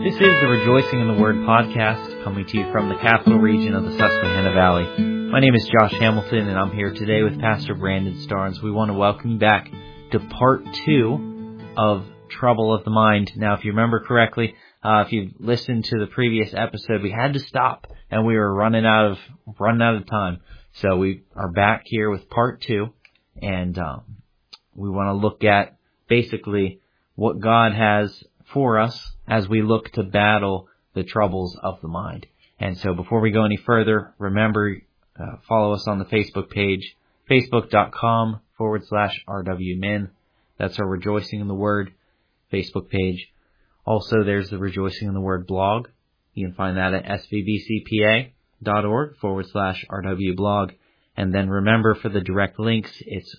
This is the Rejoicing in the Word podcast, coming to you from the capital region of the Susquehanna Valley. My name is Josh Hamilton, and I'm here today with Pastor Brandon Starnes. We want to welcome you back to part 2 of Trouble of the Mind. Now, if you remember correctly, if you've listened to the previous episode, we had to stop, and we were running out of time. So we are back here with part 2, and we want to look at basically what God has for us as we look to battle the troubles of the mind. And so before we go any further, remember, follow us on the Facebook page, facebook.com/RWMin. That's our Rejoicing in the Word Facebook page. Also, there's the Rejoicing in the Word blog. You can find that at svbcpa.org/RW blog. And then remember, for the direct links, it's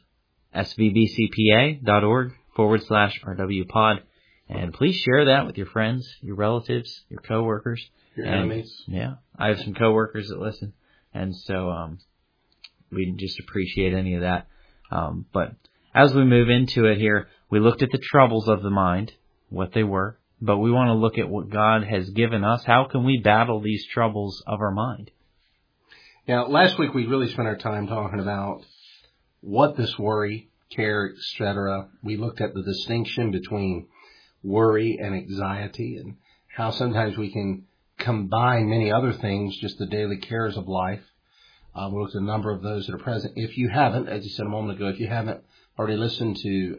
svbcpa.org/RW pod. And please share that with your friends, your relatives, your coworkers, your enemies. Yeah, I have some coworkers that listen, and so we just appreciate any of that. But as we move into it here, we looked at the troubles of the mind, what they were, but we want to look at what God has given us. How can we battle these troubles of our mind? Now, last week we really spent our time talking about what this worry, care, etc. We looked at the distinction between worry and anxiety, and how sometimes we can combine many other things, just the daily cares of life. We looked at a number of those that are present. If you haven't, as you said a moment ago, if you haven't already listened to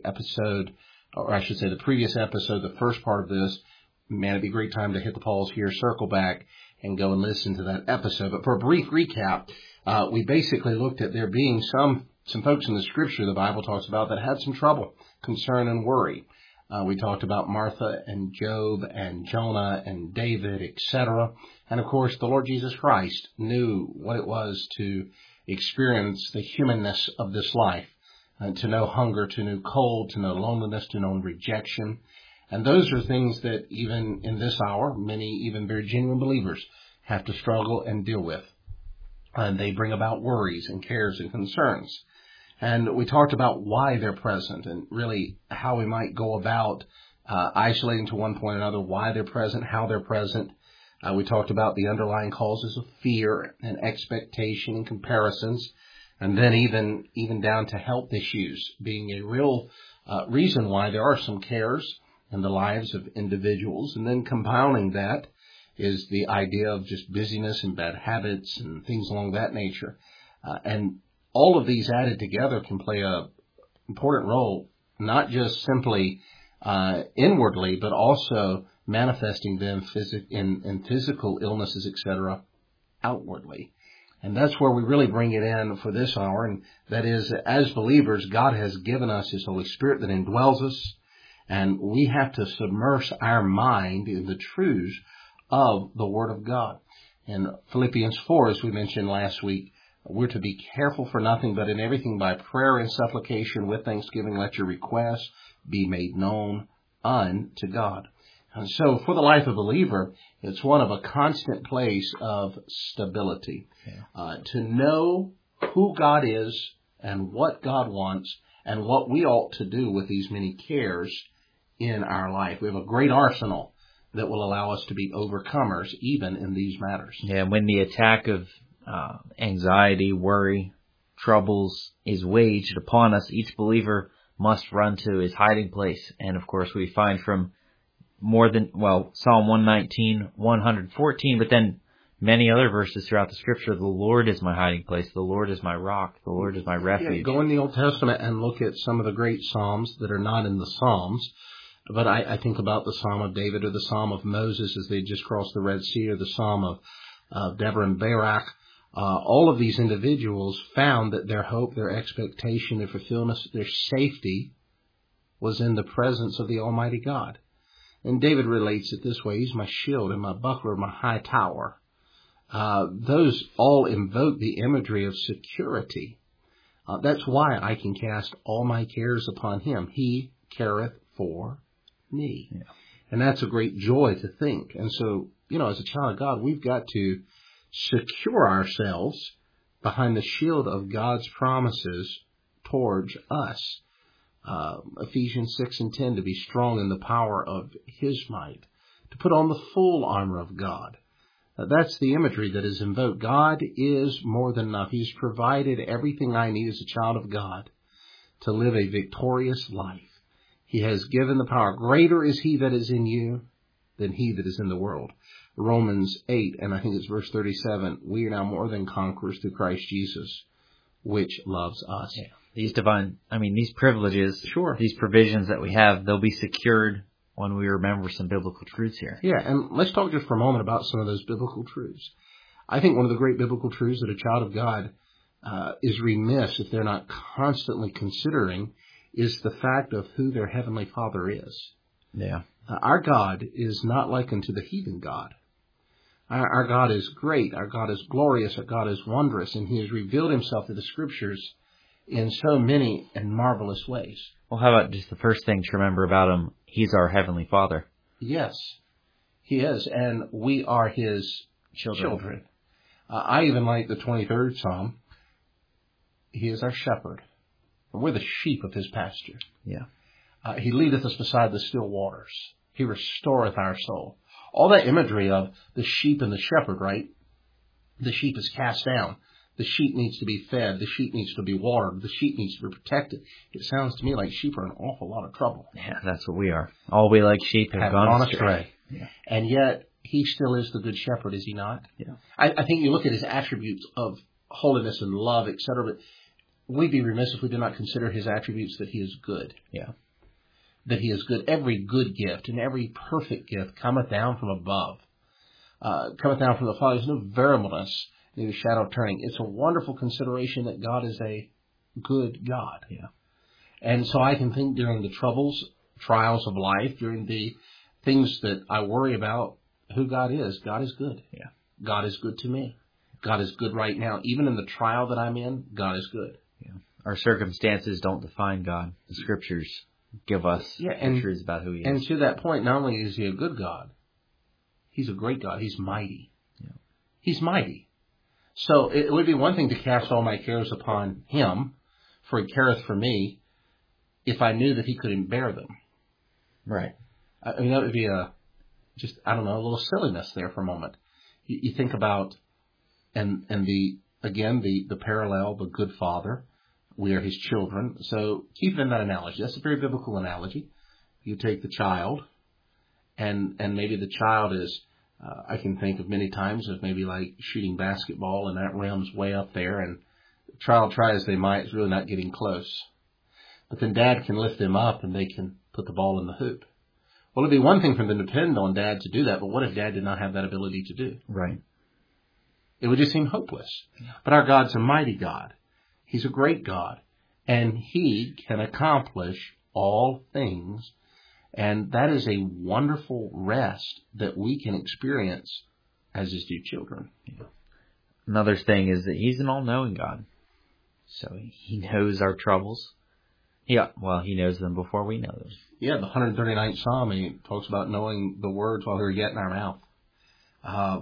the previous episode, the first part of this, man, it'd be a great time to hit the pause here, circle back, and go and listen to that episode. But for a brief recap, we basically looked at there being some folks in the Scripture the Bible talks about that had some trouble, concern, and worry. We talked about Martha and Job and Jonah and David, etc. And, of course, the Lord Jesus Christ knew what it was to experience the humanness of this life, to know hunger, to know cold, to know loneliness, to know rejection. And those are things that even in this hour, many even very genuine believers have to struggle and deal with. And they bring about worries and cares and concerns. And we talked about why they're present and really how we might go about isolating to one point or another, why they're present, how they're present. We talked about the underlying causes of fear and expectation and comparisons, and then even down to health issues being a real reason why there are some cares in the lives of individuals. And then compounding that is the idea of just busyness and bad habits and things along that nature. And all of these added together can play an important role, not just simply inwardly, but also manifesting them in physical illnesses, etc., outwardly. And that's where we really bring it in for this hour, and that is, as believers, God has given us His Holy Spirit that indwells us, and we have to submerge our mind in the truths of the Word of God. In Philippians 4, as we mentioned last week, we're to be careful for nothing, but in everything by prayer and supplication with thanksgiving, let your requests be made known unto God. And so for the life of a believer, it's one of a constant place of stability. To know who God is and what God wants and what we ought to do with these many cares in our life. We have a great arsenal that will allow us to be overcomers even in these matters. Yeah, when the attack of anxiety, worry, troubles is waged upon us, each believer must run to his hiding place. And of course, we find from Psalm 119, 114, but then many other verses throughout the Scripture, the Lord is my hiding place, the Lord is my rock, the Lord is my refuge. Yeah, go in the Old Testament and look at some of the great Psalms that are not in the Psalms, but I think about the Psalm of David or the Psalm of Moses as they just crossed the Red Sea, or the Psalm of Deborah and Barak. All of these individuals found that their hope, their expectation, their fulfillment, their safety was in the presence of the Almighty God. And David relates it this way: He's my shield and my buckler, my high tower. Those all invoke the imagery of security. That's why I can cast all my cares upon Him. He careth for me. Yeah. And that's a great joy to think. And so, as a child of God, we've got to secure ourselves behind the shield of God's promises towards us. Ephesians 6:10, to be strong in the power of His might. to put on the full armor of God. That's the imagery that is invoked. God is more than enough. He's provided everything I need as a child of God to live a victorious life. He has given the power. Greater is He that is in you than he that is in the world. Romans 8, and I think it's verse 37, we are now more than conquerors through Christ Jesus, which loves us. Yeah. These privileges, sure, these provisions that we have, they'll be secured when we remember some biblical truths here. Yeah, and let's talk just for a moment about some of those biblical truths. I think one of the great biblical truths that a child of God is remiss if they're not constantly considering is the fact of who their Heavenly Father is. Yeah. Our God is not like unto the heathen God. Our God is great, our God is glorious, our God is wondrous, and He has revealed Himself to the Scriptures in so many and marvelous ways. Well, how about just the first thing to remember about Him? He's our Heavenly Father. Yes, He is, and we are His children. I even like the 23rd Psalm. He is our shepherd, and we're the sheep of His pasture. Yeah. He leadeth us beside the still waters. He restoreth our soul. All that imagery of the sheep and the shepherd, right? The sheep is cast down. The sheep needs to be fed. The sheep needs to be watered. The sheep needs to be protected. It sounds to me like sheep are in an awful lot of trouble. Yeah, that's what we are. All we like sheep have gone astray. Yeah. And yet, He still is the good shepherd, is He not? Yeah. I think you look at His attributes of holiness and love, etc., but we'd be remiss if we did not consider His attributes that He is good. Yeah. That He is good. Every good gift and every perfect gift cometh down from above. Cometh down from the Father. There's no variableness, neither shadow of turning. It's a wonderful consideration that God is a good God. Yeah. And so I can think during the trials of life, during the things that I worry about, who God is. God is good. Yeah. God is good to me. God is good right now. Even in the trial that I'm in, God is good. Yeah. Our circumstances don't define God. The Scriptures give us truths about who He is. And to that point, not only is He a good God, He's a great God. He's mighty. Yeah. He's mighty. So it would be one thing to cast all my cares upon Him, for He careth for me, if I knew that He couldn't bear them. Right. I mean, that would be a little silliness there for a moment. You think about, and the parallel, the good Father. We are His children. So keep in that analogy. That's a very biblical analogy. You take the child, and maybe the child is, I can think of many times of maybe like shooting basketball, and that rim's way up there, and the child, try as they might, is really not getting close. But then Dad can lift them up, and they can put the ball in the hoop. Well, it'd be one thing for them to depend on Dad to do that, but what if Dad did not have that ability to do? Right. It would just seem hopeless. But our God's a mighty God. He's a great God, and He can accomplish all things, and that is a wonderful rest that we can experience as His dear children. Yeah. Another thing is that He's an all-knowing God, so He knows our troubles. Yeah, well, He knows them before we know them. Yeah, the 139th Psalm, He talks about knowing the words while they're yet in our mouth.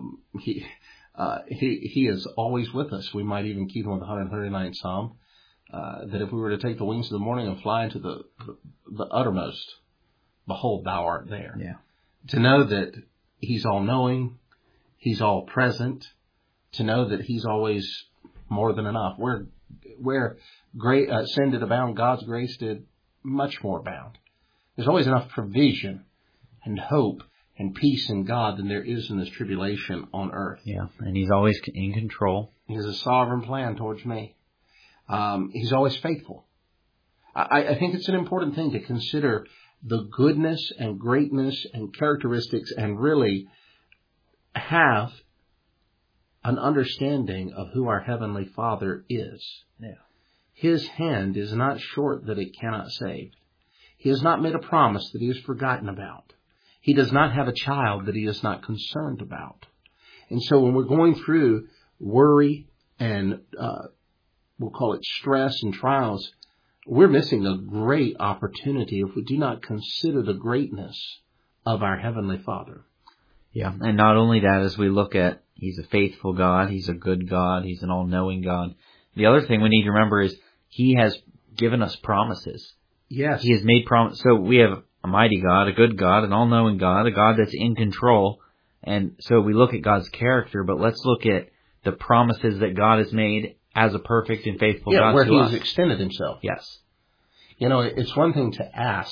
He is always with us. We might even keep on the 139th Psalm, that if we were to take the wings of the morning and fly into the uttermost, behold, Thou art there. Yeah. To know that He's all-knowing, He's all-present, to know that He's always more than enough. Where sin did abound, God's grace did much more abound. There's always enough provision and hope and peace in God than there is in this tribulation on earth. Yeah, and He's always in control. He has a sovereign plan towards me. He's always faithful. I think it's an important thing to consider the goodness and greatness and characteristics and really have an understanding of who our Heavenly Father is. Yeah. His hand is not short that it cannot save. He has not made a promise that He has forgotten about. He does not have a child that He is not concerned about. And so when we're going through worry and we'll call it stress and trials, we're missing a great opportunity if we do not consider the greatness of our Heavenly Father. Yeah, and not only that, as we look at He's a faithful God, He's a good God, He's an all-knowing God. The other thing we need to remember is He has given us promises. Yes. He has made promises. So we have a mighty God, a good God, an all-knowing God, a God that's in control. And so we look at God's character, but let's look at the promises that God has made as a perfect and faithful God to us. Where He has extended Himself. Yes. It's one thing to ask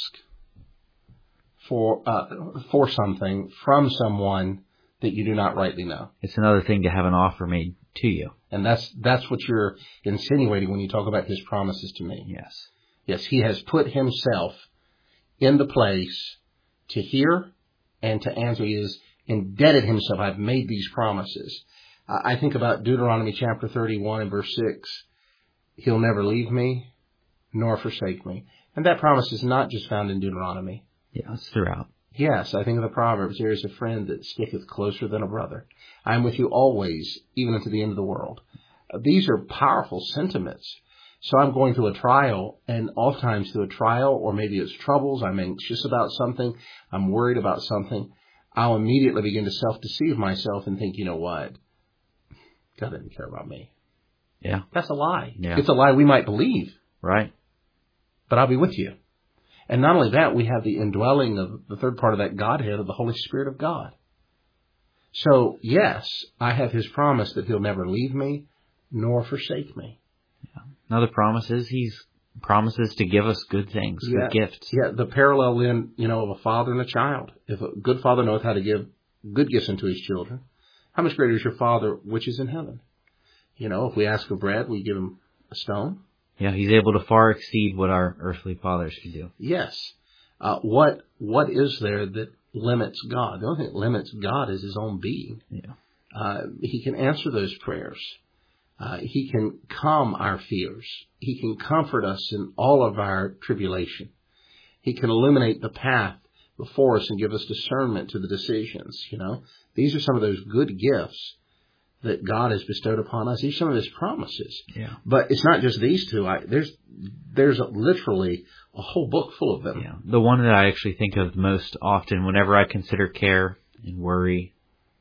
for something from someone that you do not rightly know. It's another thing to have an offer made to you. And that's what you're insinuating when you talk about His promises to me. Yes. Yes, He has put Himself in the place to hear and to answer. He has indebted Himself. I've made these promises. I think about Deuteronomy chapter 31 and verse 6. He'll never leave me nor forsake me. And that promise is not just found in Deuteronomy. Yeah, it's throughout. Yes, I think of the Proverbs. There is a friend that sticketh closer than a brother. I am with you always, even unto the end of the world. These are powerful sentiments. So I'm going through a trial, and oftentimes through a trial, or maybe it's troubles, I'm anxious about something, I'm worried about something, I'll immediately begin to self-deceive myself and think, you know what? God doesn't care about me. Yeah. That's a lie. Yeah. It's a lie we might believe. Right. But I'll be with you. And not only that, we have the indwelling of the third part of that Godhead of the Holy Spirit of God. So, yes, I have His promise that He'll never leave me nor forsake me. Yeah. Another promise is He promises to give us good things, good gifts. Yeah, the parallel then, of a father and a child. If a good father knoweth how to give good gifts unto his children, how much greater is your Father which is in heaven? If we ask for bread, we give Him a stone. Yeah, He's able to far exceed what our earthly fathers can do. Yes. What is there that limits God? The only thing that limits God is His own being. Yeah. He can answer those prayers. He can calm our fears. He can comfort us in all of our tribulation. He can illuminate the path before us and give us discernment to the decisions. These are some of those good gifts that God has bestowed upon us. These are some of His promises. Yeah. But it's not just these two. There's literally a whole book full of them. Yeah. The one that I actually think of most often whenever I consider care and worry,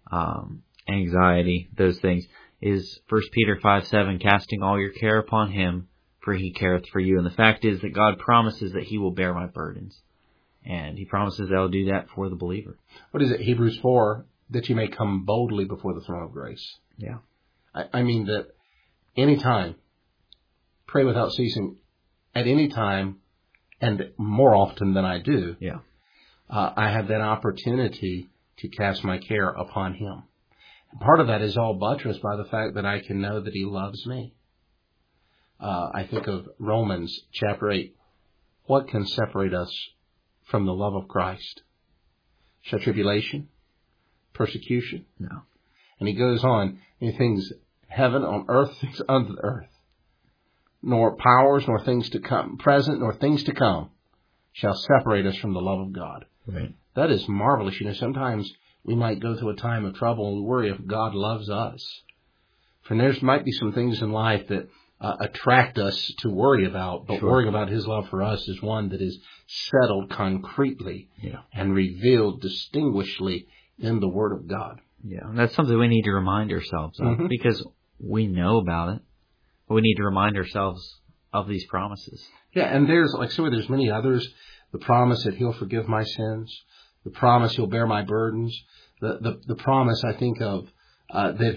anxiety, those things, is 1 Peter 5:7, casting all your care upon Him, for He careth for you. And the fact is that God promises that He will bear my burdens. And He promises that He'll do that for the believer. What is it? Hebrews 4, that you may come boldly before the throne of grace. Yeah. I mean that any time, pray without ceasing, at any time, and more often than I do, yeah, I have that opportunity to cast my care upon Him. And part of that is all buttressed by the fact that I can know that He loves me. I think of Romans chapter 8. What can separate us from the love of Christ? Shall tribulation? Persecution? No. And he goes on, and things heaven on earth, things under the earth. Nor powers, nor things to come, present, nor things to come, shall separate us from the love of God. Right. That is marvelous. Sometimes we might go through a time of trouble and we worry if God loves us. For there might be some things in life that attract us to worry about, but worrying about His love for us is one that is settled concretely and revealed distinguishedly in the Word of God. Yeah, and that's something we need to remind ourselves of because we know about it. But we need to remind ourselves of these promises. Yeah, and there's many others. The promise that He'll forgive my sins. The promise He'll bear my burdens. The promise I think of that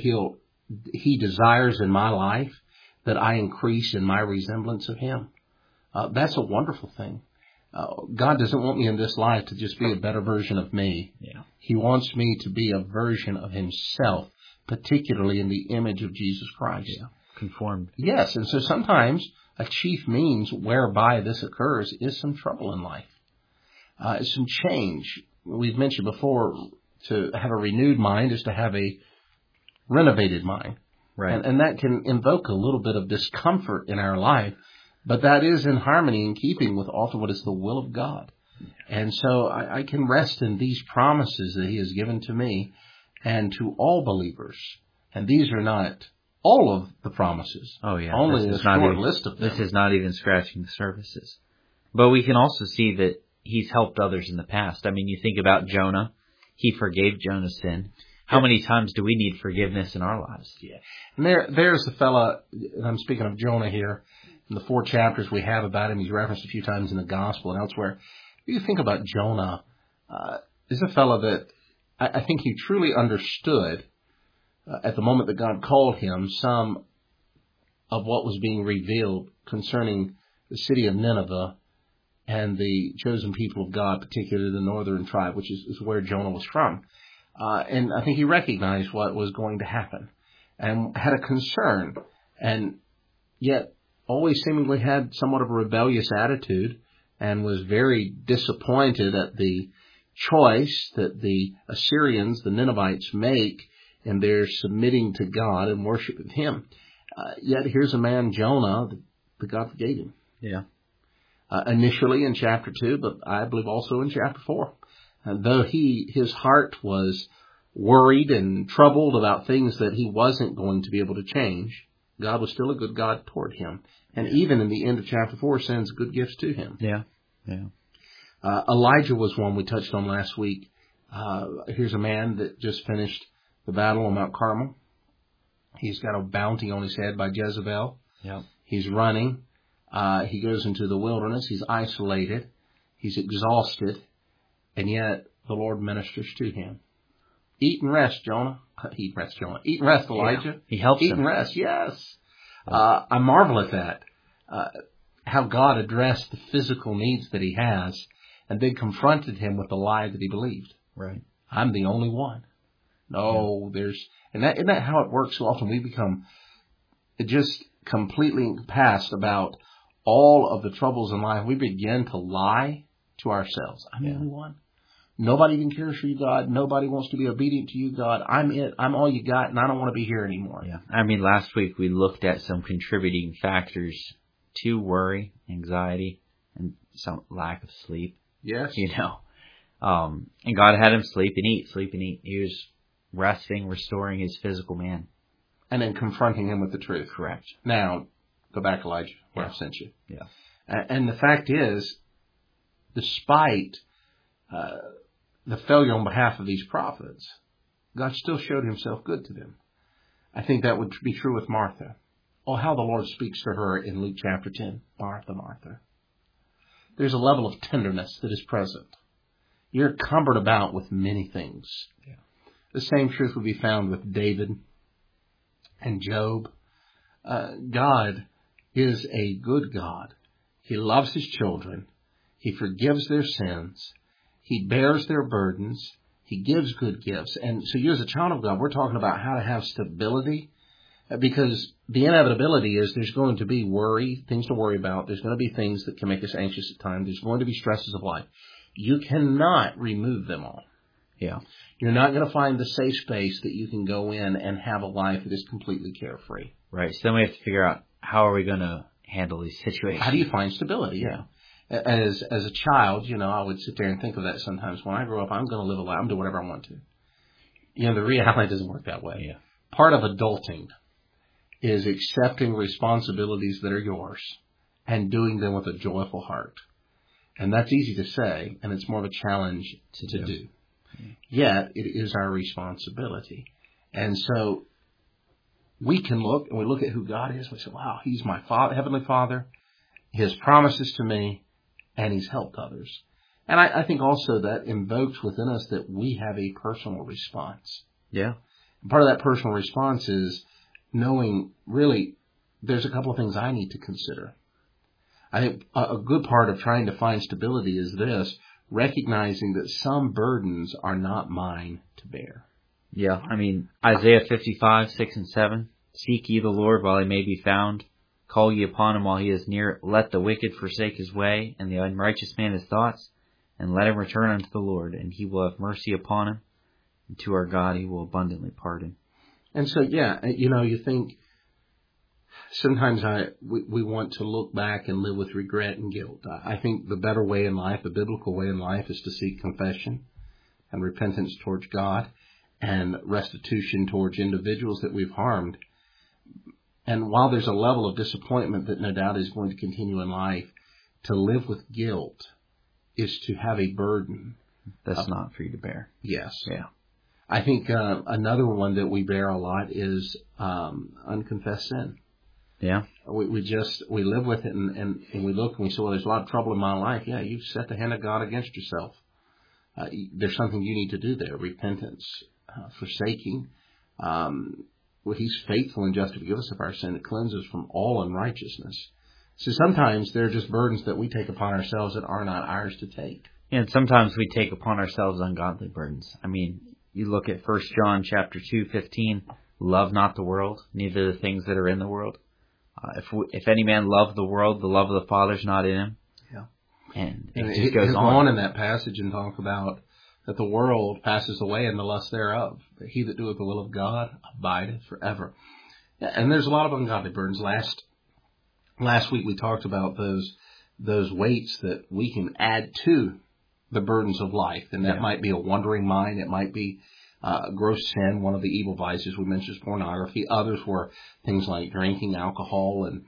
He desires in my life that I increase in my resemblance of Him. That's a wonderful thing. God doesn't want me in this life to just be a better version of me. Yeah. He wants me to be a version of Himself, particularly in the image of Jesus Christ. Yeah. Conformed. Yes, and so sometimes a chief means whereby this occurs is some trouble in life. Some change. We've mentioned before, to have a renewed mind is to have a renovated mind. Right. And that can invoke a little bit of discomfort in our life, but that is in harmony and keeping with often what is the will of God. And so I can rest in these promises that He has given to me and to all believers. And these are not all of the promises. Oh, yeah. Only a short list of them. This is not even scratching the surfaces. But we can also see that He's helped others in the past. I mean, you think about Jonah. He forgave Jonah's sin. How many times do we need forgiveness in our lives? Yeah. And there's the fella, and I'm speaking of Jonah here, in the 4 chapters we have about him, he's referenced a few times in the gospel and elsewhere. You think about Jonah, is a fellow that I think he truly understood at the moment that God called him some of what was being revealed concerning the city of Nineveh and the chosen people of God, particularly the northern tribe, which is where Jonah was from. And I think he recognized what was going to happen and had a concern, and yet always seemingly had somewhat of a rebellious attitude and was very disappointed at the choice that the Assyrians, the Ninevites, make in their submitting to God and worshiping Him. Yet here's a man, Jonah, that God forgave him. Yeah. Initially in chapter 2, but I believe also in chapter 4. Though his heart was worried and troubled about things that he wasn't going to be able to change, God was still a good God toward him. And even in the end of chapter 4, sends good gifts to him. Yeah. Elijah was one we touched on last week. Here's a man that just finished the battle on Mount Carmel. He's got a bounty on his head by Jezebel. Yeah. He's running. He goes into the wilderness. He's isolated. He's exhausted. And yet the Lord ministers to him. Eat and rest, Jonah. Eat and rest, Elijah. Yeah. He helps him. Eat and rest, yes. I marvel at that. How God addressed the physical needs that he has and then confronted him with the lie that he believed. Right. I'm the only one. No, isn't that how it works so often? We become just completely past about all of the troubles in life. We begin to lie to ourselves. I'm the only one. Nobody even cares for you, God. Nobody wants to be obedient to you, God. I'm it. I'm all you got, and I don't want to be here anymore. Yeah. I mean, last week we looked at some contributing factors to worry, anxiety, and some lack of sleep. Yes. And God had him sleep and eat. He was resting, restoring his physical man. And then confronting him with the truth. Correct. Now, go back, Elijah, where I sent you. Yeah. And the fact is, despite the failure on behalf of these prophets, God still showed himself good to them. I think that would be true with Martha. Oh, how the Lord speaks to her in Luke chapter 10. Martha, Martha. There's a level of tenderness that is present. You're cumbered about with many things. Yeah. The same truth would be found with David and Job. God is a good God. He loves his children. He forgives their sins. He bears their burdens. He gives good gifts. And so you as a child of God, we're talking about how to have stability, because the inevitability is there's going to be worry, things to worry about. There's going to be things that can make us anxious at times. There's going to be stresses of life. You cannot remove them all. Yeah. You're not going to find the safe space that you can go in and have a life that is completely carefree. Right. So then we have to figure out, how are we going to handle these situations? How do you find stability? Yeah. As a child, I would sit there and think of that sometimes. When I grow up, I'm going to live a life. I'm going to do whatever I want to. The reality doesn't work that way. Yeah. Part of adulting is accepting responsibilities that are yours and doing them with a joyful heart. And that's easy to say, and it's more of a challenge to do. Yet, it is our responsibility. And so, we can look, and we look at who God is, and we say, wow, He's my Father, Heavenly Father, His promises to me, and He's helped others. And I think also that invokes within us that we have a personal response. Yeah. And part of that personal response is knowing, really, there's a couple of things I need to consider. I think a good part of trying to find stability is this, recognizing that some burdens are not mine to bear. Yeah, I mean, Isaiah 55, 6 and 7, seek ye the Lord while He may be found, call ye upon Him while He is near, let the wicked forsake his way, and the unrighteous man his thoughts, and let him return unto the Lord, and He will have mercy upon him, and to our God He will abundantly pardon. And so, you think, sometimes we want to look back and live with regret and guilt. I think the better way in life, the biblical way in life, is to seek confession and repentance towards God and restitution towards individuals that we've harmed. And while there's a level of disappointment that no doubt is going to continue in life, to live with guilt is to have a burden. That's not for you to bear. Yes. Yeah. I think another one that we bear a lot is unconfessed sin. We live with it, and we look and we say, well, there's a lot of trouble in my life. Yeah, you've set the hand of God against yourself. There's something you need to do there. Repentance, forsaking. He's faithful and just to forgive us of our sin. It cleanses from all unrighteousness. So sometimes there are just burdens that we take upon ourselves that are not ours to take. And sometimes we take upon ourselves ungodly burdens. I mean, you look at 1 John chapter 2:15, love not the world, neither the things that are in the world. If any man love the world, the love of the Father is not in him. Yeah. And it just goes on in that passage and talk about that the world passes away and the lust thereof. But he that doeth the will of God abideth forever. Yeah, and there's a lot of ungodly burdens. Last week we talked about those weights that we can add to the burdens of life. And that might be a wandering mind. It might be gross sin. One of the evil vices we mentioned is pornography. Others were things like drinking, alcohol, and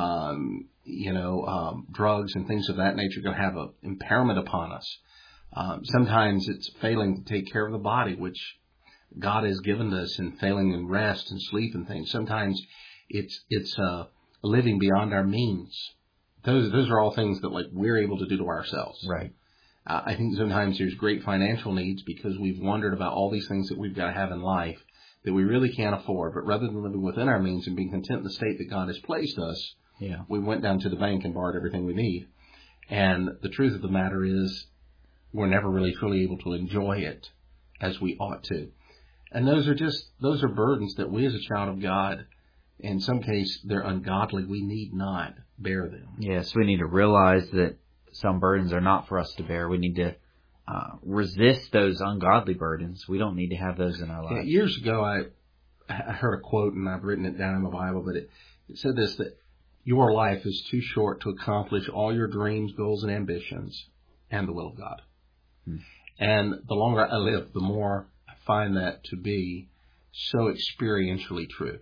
drugs and things of that nature going to have an impairment upon us. Sometimes it's failing to take care of the body, which God has given us, and failing in rest and sleep and things. Sometimes it's living beyond our means. Those are all things that we're able to do to ourselves. Right. I think sometimes there's great financial needs because we've wondered about all these things that we've got to have in life that we really can't afford. But rather than living within our means and being content in the state that God has placed us, we went down to the bank and borrowed everything we need. And the truth of the matter is we're never really truly able to enjoy it as we ought to. And those are burdens that we as a child of God, in some case, they're ungodly. We need not bear them. Yes, we need to realize that some burdens are not for us to bear. We need to resist those ungodly burdens. We don't need to have those in our life. Years ago, I heard a quote, and I've written it down in the Bible, but it said this, that your life is too short to accomplish all your dreams, goals, and ambitions and the will of God. And the longer I live, the more I find that to be so experientially true.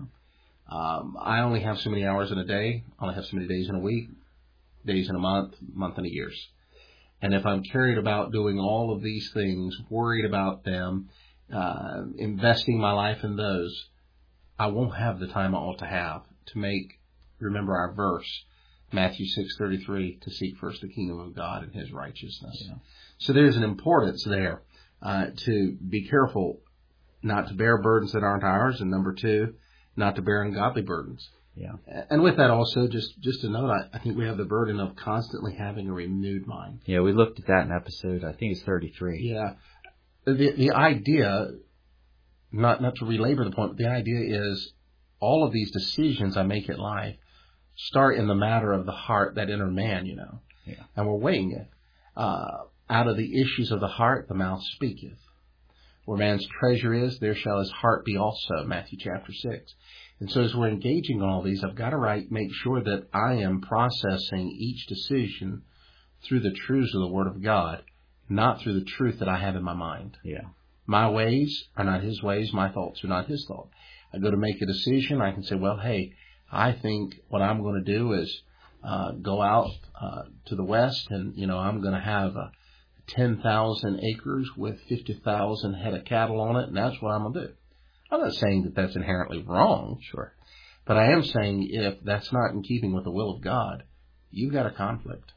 I only have so many hours in a day. I only have so many days in a week, days in a month and a year. And if I'm carried about doing all of these things, worried about them, investing my life in those, I won't have the time I ought to have to remember our verse, Matthew 6:33, to seek first the kingdom of God and his righteousness. So there's an importance there to be careful not to bear burdens that aren't ours, and number two, not to bear ungodly burdens. And with that also, just to note, I think we have the burden of constantly having a renewed mind. Yeah, we looked at that in episode, I think it's 33. Yeah. The idea, not to belabor the point, but the idea is all of these decisions I make in life start in the matter of the heart, that inner man, And we're weighing it. Out of the issues of the heart, the mouth speaketh. Where man's treasure is, there shall his heart be also, Matthew chapter 6. And so as we're engaging in all these, I've got to make sure that I am processing each decision through the truths of the Word of God, not through the truth that I have in my mind. My ways are not his ways. My thoughts are not his thoughts. I go to make a decision. I can say, well, hey, I think what I'm going to do is go out to the west, and, I'm going to have 10,000 acres with 50,000 head of cattle on it, and that's what I'm going to do. I'm not saying that that's inherently wrong, but I am saying if that's not in keeping with the will of God, you've got a conflict.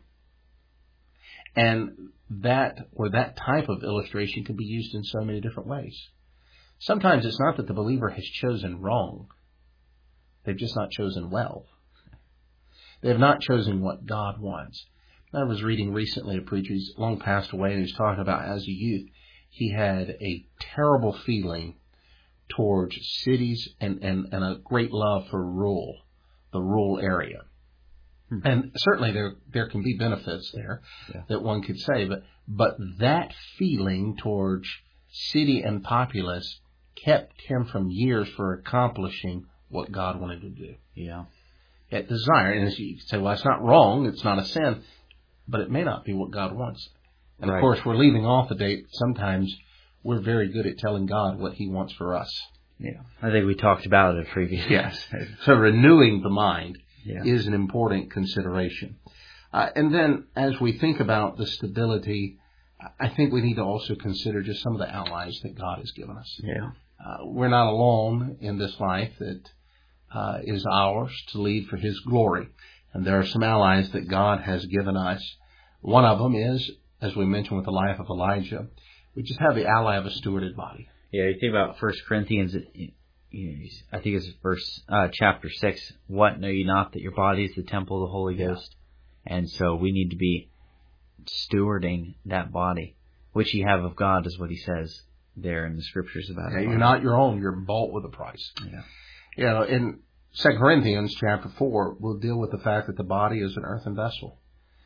And that type of illustration can be used in so many different ways. Sometimes it's not that the believer has chosen wrong. They've just not chosen well. They have not chosen what God wants. I was reading recently a preacher, he's long passed away, and he was talking about as a youth, he had a terrible feeling towards cities and a great love for the rural area. And certainly there can be benefits there that one could say, but that feeling towards city and populace kept him from years for accomplishing what God wanted to do. That desire, and as you say, well, it's not wrong, it's not a sin, but it may not be what God wants. And of course, we're leaving off the date. Sometimes we're very good at telling God what he wants for us. I think we talked about it previously. So renewing the mind is an important consideration. And then as we think about the stability, I think we need to also consider just some of the allies that God has given us. We're not alone in this life, that is ours to lead for His glory. And there are some allies that God has given us. One of them is, as we mentioned with the life of Elijah, we just have the ally of a stewarded body. Yeah, you think about 1 Corinthians, I think it's chapter 6, what, know ye not that your body is the temple of the Holy Ghost? And so we need to be stewarding that body, which ye have of God, is what he says there in the scriptures about it. You're not your own, you're bought with a price. Yeah. In 2 Corinthians chapter 4, we'll deal with the fact that the body is an earthen vessel.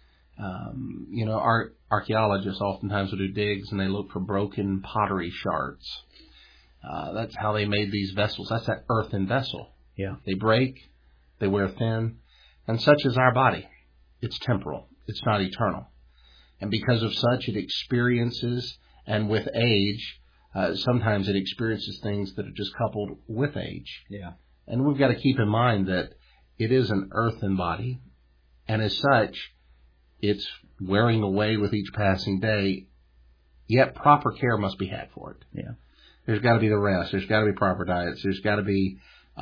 Archaeologists oftentimes will do digs and they look for broken pottery shards. That's how they made these vessels. That's that earthen vessel. Yeah. They break, they wear thin, and such is our body. It's temporal. It's not eternal. And because of such, it experiences, and with age, sometimes it experiences things that are just coupled with age. Yeah. And we've got to keep in mind that it is an earthen body, and as such, it's wearing away with each passing day, yet proper care must be had for it. Yeah. There's got to be the rest. There's got to be proper diets. There's got to be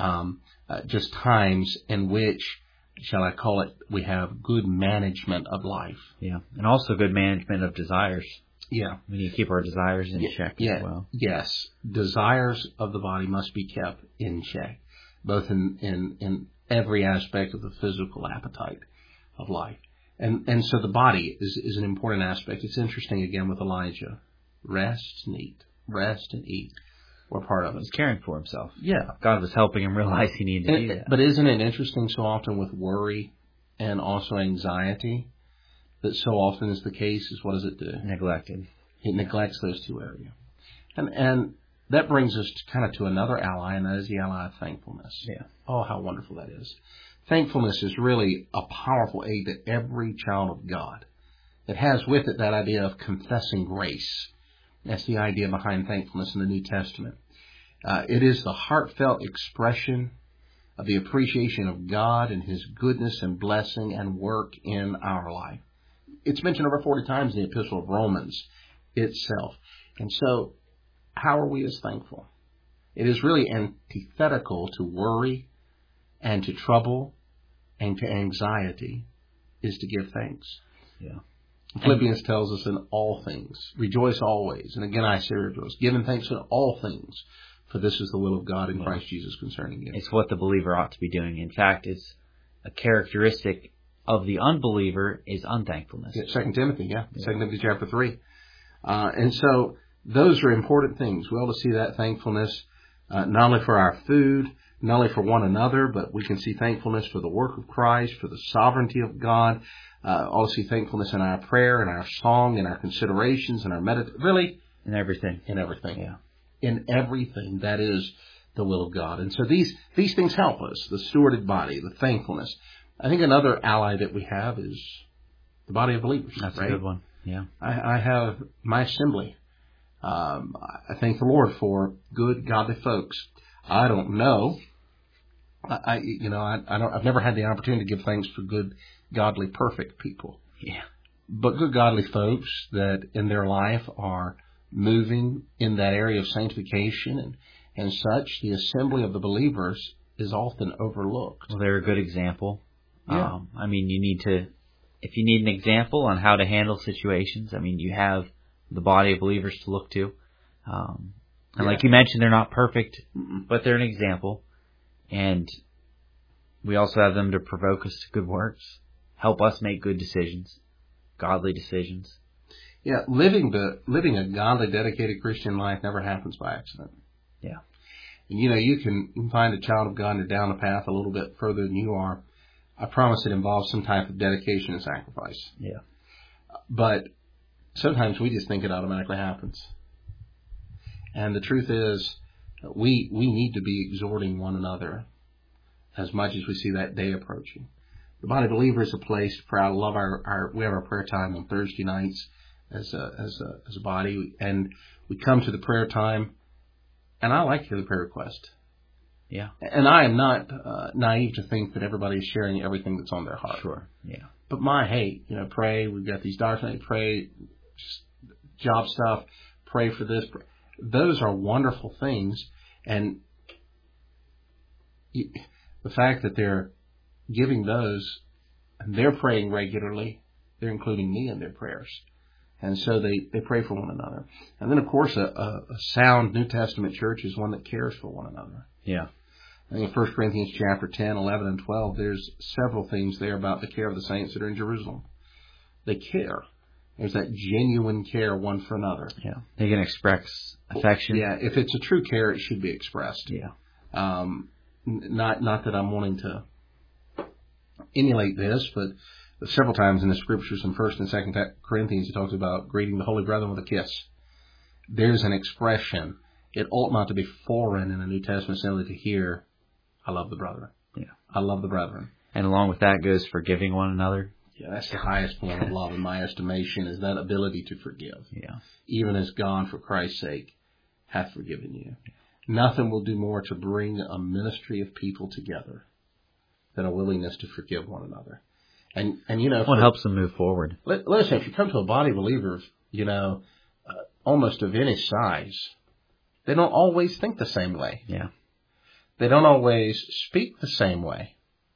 just times in which, shall I call it, we have good management of life. Yeah. And also good management of desires. Yeah. We need to keep our desires in check as well. Yes. Desires of the body must be kept in check, both in every aspect of the physical appetite of life. And so the body is an important aspect. It's interesting again with Elijah. Rest and eat. Rest and eat. We're part of it. He's caring for himself. Yeah. God was helping him realize he needed to do that. But isn't it interesting so often with worry and also anxiety that so often is the case is what does it do? Neglected. It neglects those two areas. And that brings us to another ally, and that is the ally of thankfulness. Yeah. Oh, how wonderful that is. Thankfulness is really a powerful aid to every child of God. It has with it that idea of confessing grace. That's the idea behind thankfulness in the New Testament. It is the heartfelt expression of the appreciation of God and His goodness and blessing and work in our life. It's mentioned over 40 times in the Epistle of Romans itself. And so, how are we as thankful? It is really antithetical to worry and to trouble and to anxiety is to give thanks. Yeah. Philippians tells us in all things, rejoice always. And again, I say rejoice, giving thanks in all things, for this is the will of God in Christ Jesus concerning you. It's what the believer ought to be doing. In fact, it's a characteristic of the unbeliever is unthankfulness. 2 Timothy, 2 Timothy chapter 3. And so those are important things. We ought to see that thankfulness not only for our food, not only for one another, but we can see thankfulness for the work of Christ, for the sovereignty of God. Also see thankfulness in our prayer, in our song, in our considerations, in our really in everything. In everything. Yeah. In everything. That is the will of God. And so these things help us. The stewarded body, the thankfulness. I think another ally that we have is the body of believers. That's right? a good one. Yeah. I have my assembly. I thank the Lord for good, godly folks. I don't know. I've never had the opportunity to give thanks for good, godly, perfect people. Yeah. But good, godly folks that in their life are moving in that area of sanctification and such, the assembly of the believers is often overlooked. Well, they're a good example. Yeah. If you need an example on how to handle situations, you have the body of believers to look to. Like you mentioned, they're not perfect, but they're an example. And we also have them to provoke us to good works, help us make good decisions, godly decisions. Yeah, living a godly, dedicated Christian life never happens by accident. Yeah. And you can find a child of God and down the path a little bit further than you are. I promise it involves some type of dedication and sacrifice. Yeah. But sometimes we just think it automatically happens. And the truth is, we need to be exhorting one another as much as we see that day approaching. The body of believers is a place to pray. I love we have our prayer time on Thursday nights as a body, and we come to the prayer time, and I like to hear the prayer request. Yeah. And I am not naive to think that everybody is sharing everything that's on their heart. Sure. Yeah. But pray. We've got these doctrines. Pray, job stuff. Pray for this. Those are wonderful things, and the fact that they're giving those, and they're praying regularly, they're including me in their prayers. And so they pray for one another. And then, of course, a sound New Testament church is one that cares for one another. Yeah. I think in 1 Corinthians chapter 10, 11, and 12, there's several things there about the care of the saints that are in Jerusalem. They care. There's that genuine care one for another. Yeah. They can express affection. Yeah. If it's a true care, it should be expressed. Yeah. Not that I'm wanting to emulate this, but several times in the scriptures in 1 and 2 Corinthians, it talks about greeting the holy brethren with a kiss. There's an expression. It ought not to be foreign in a New Testament assembly to hear, I love the brethren. Yeah. I love the brethren. And along with that goes forgiving one another. Yeah, that's the highest form of love in my estimation, is that ability to forgive. Yeah. Even as God, for Christ's sake, hath forgiven you. Nothing will do more to bring a ministry of people together than a willingness to forgive one another. And you know, Well, it helps them move forward. Listen, if you come to a body of believers, almost of any size, they don't always think the same way. Yeah. They don't always speak the same way.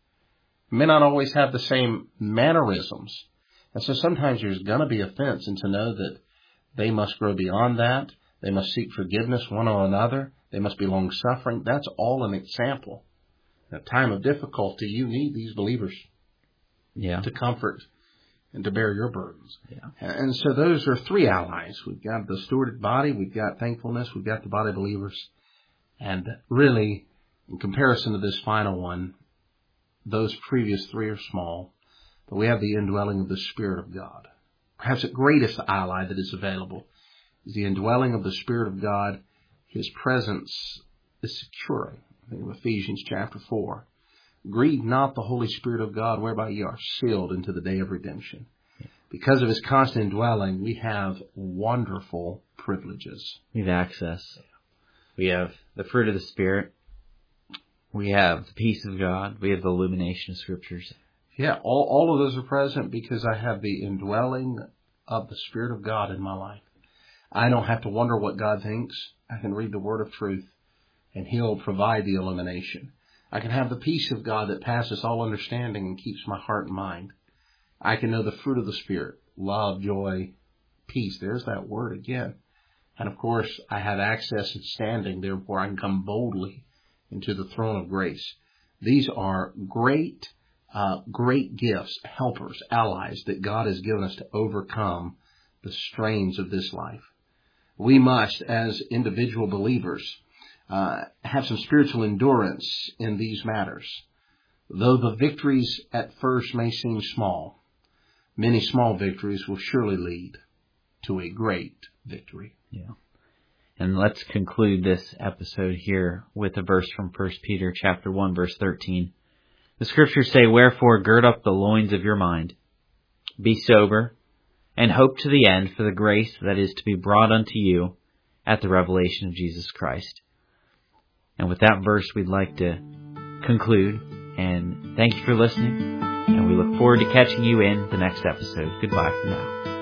May not always have the same mannerisms. And so sometimes there's going to be offense, and to know that they must grow beyond that. They must seek forgiveness one on another. They must be long-suffering. That's all an example. In a time of difficulty, you need these believers. Yeah. To comfort and to bear your burdens. Yeah. And so those are three allies. We've got the stewarded body, we've got thankfulness, we've got the body of believers. And really, in comparison to this final one, those previous three are small, but we have the indwelling of the Spirit of God. Perhaps the greatest ally that is available is the indwelling of the Spirit of God. His presence is securing. I think of Ephesians chapter 4. Grieve not the Holy Spirit of God, whereby ye are sealed into the day of redemption. Because of His constant indwelling, we have wonderful privileges. We have access. We have the fruit of the Spirit. We have the peace of God. We have the illumination of Scriptures. Yeah, all of those are present because I have the indwelling of the Spirit of God in my life. I don't have to wonder what God thinks. I can read the Word of truth, and He'll provide the illumination. I can have the peace of God that passes all understanding and keeps my heart and mind. I can know the fruit of the Spirit, love, joy, peace. There's that word again. And of course, I have access and standing, therefore I can come boldly into the throne of grace. These are great gifts, helpers, allies that God has given us to overcome the strains of this life. We must, as individual believers, have some spiritual endurance in these matters. Though the victories at first may seem small, many small victories will surely lead to a great victory. Yeah. And let's conclude this episode here with a verse from 1 Peter chapter 1, verse 13. The Scriptures say, "Wherefore gird up the loins of your mind, be sober, and hope to the end for the grace that is to be brought unto you at the revelation of Jesus Christ." And with that verse, we'd like to conclude. And thank you for listening. And we look forward to catching you in the next episode. Goodbye for now.